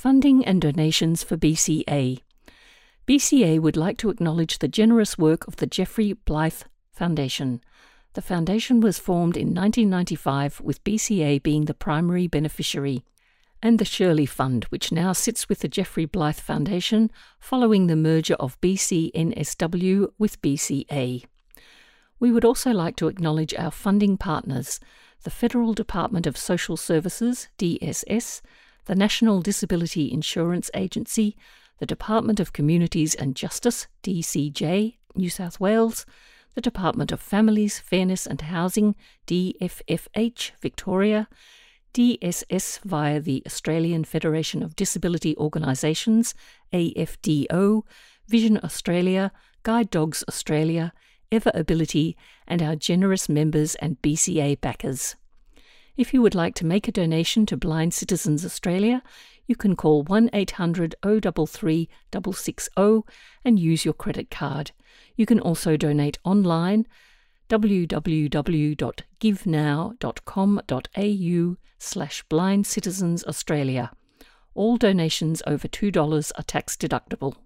Funding and donations for BCA. BCA would like to acknowledge the generous work of the Geoffrey Blythe Foundation. The foundation was formed in 1995 with BCA being the primary beneficiary, and the Shirley Fund, which now sits with the Geoffrey Blythe Foundation following the merger of BCNSW with BCA. We would also like to acknowledge our funding partners, the Federal Department of Social Services, DSS, the National Disability Insurance Agency, the Department of Communities and Justice, DCJ, New South Wales, the Department of Families, Fairness and Housing, DFFH, Victoria, DSS via the Australian Federation of Disability Organisations, AFDO, Vision Australia, Guide Dogs Australia, Everability, and our generous members and BCA backers. If you would like to make a donation to Blind Citizens Australia, you can call 1800 033 660 and use your credit card. You can also donate online www.givenow.com.au/blindcitizensaustralia. All donations over $2 are tax deductible.